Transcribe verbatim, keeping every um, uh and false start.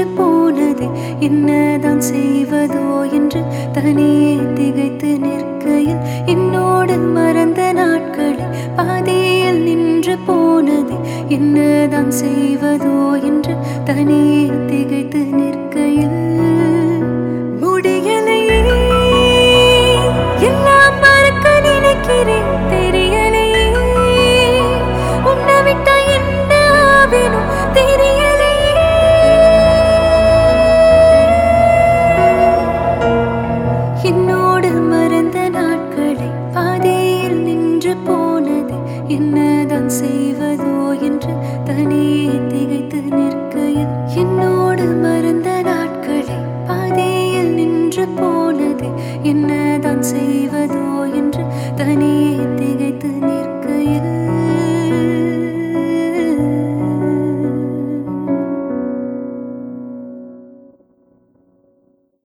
நின்று போனது என்னதான் செய்வதோ என்று தனியே திகைத்து நிற்கையில் என்னோடு மறந்த நாட்களை பாதியில் நின்று போனது என்னதான் செய்வதோ என்று தனியே திகைத்து நிற்கையில் முடியலையே எல்லாம் மறக்க நினைக்கிறேன் தெரியலையே உன்னை விட்டா என்ன ஆவேனும் தெரியலையே என்னோடு மறந்த நாட்களை பாதியில் நின்று போனது என்னதான் செய்வதோ என்று தனியே திகைத்து நிற்கையில் என்னோடு மறந்த நாட்களை பாதியில் நின்று போனது என்னதான் செய்வதோ என்று தனியே திகைத்து